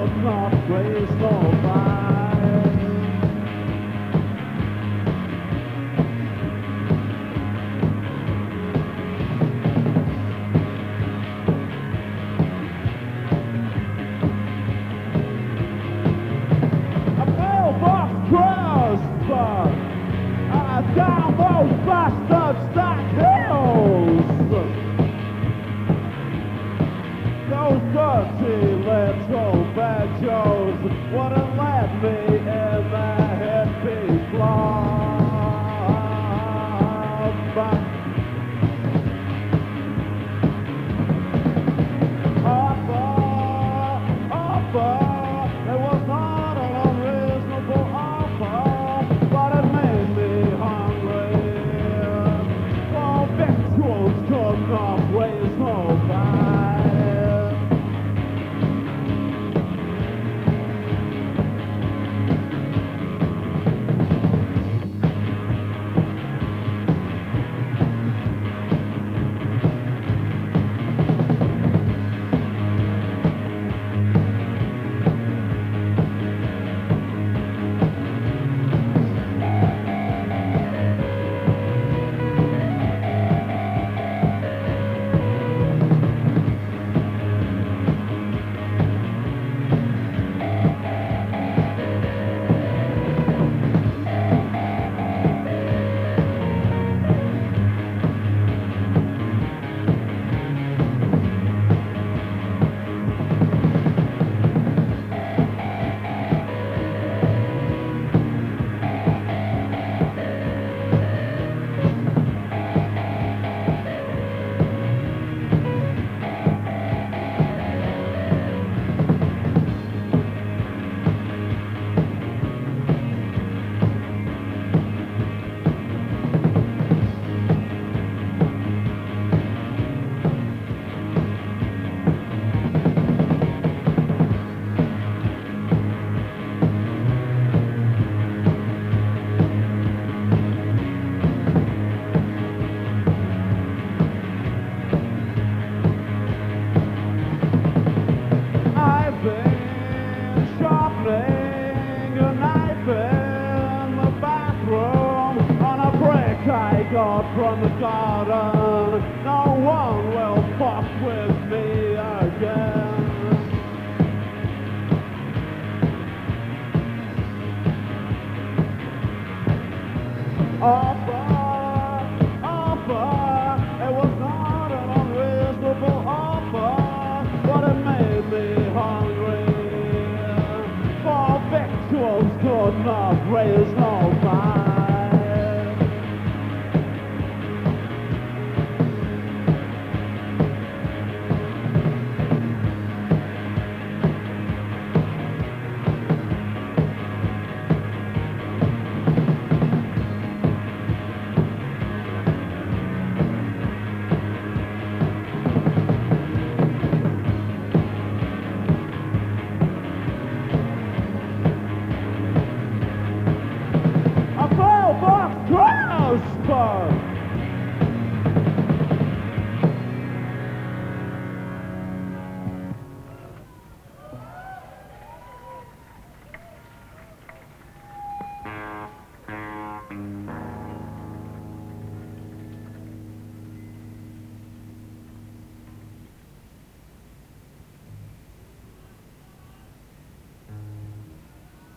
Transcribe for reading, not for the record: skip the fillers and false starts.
could not raise no fight. A mailbox crossbar, down those bastard stack hills. Those dirty little badgers wouldn't let me in their hippie club. Offer, it was not an unreasonable offer, but it made me hungry. For victuals could not raise no fight. I got from the garden, no one will fuck with me again. Offer, it was not an unreasonable offer, but it made me hungry. For victuals could not raise no